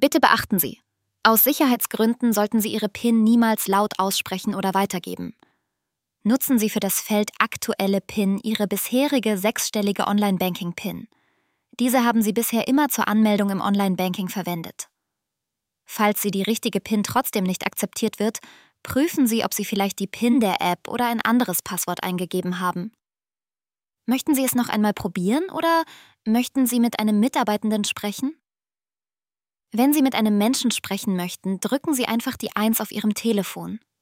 Bitte beachten Sie: Aus Sicherheitsgründen sollten Sie Ihre PIN niemals laut aussprechen oder weitergeben. Nutzen Sie für das Feld Aktuelle PIN Ihre bisherige 6-stellige Online-Banking-PIN. Diese haben Sie bisher immer zur Anmeldung im Online-Banking verwendet. Falls die richtige PIN trotzdem nicht akzeptiert wird, prüfen Sie, ob Sie vielleicht die PIN der App oder ein anderes Passwort eingegeben haben. Möchten Sie es noch einmal probieren oder möchten Sie mit einem Mitarbeitenden sprechen? Wenn Sie mit einem Menschen sprechen möchten, drücken Sie einfach die 1 auf Ihrem Telefon.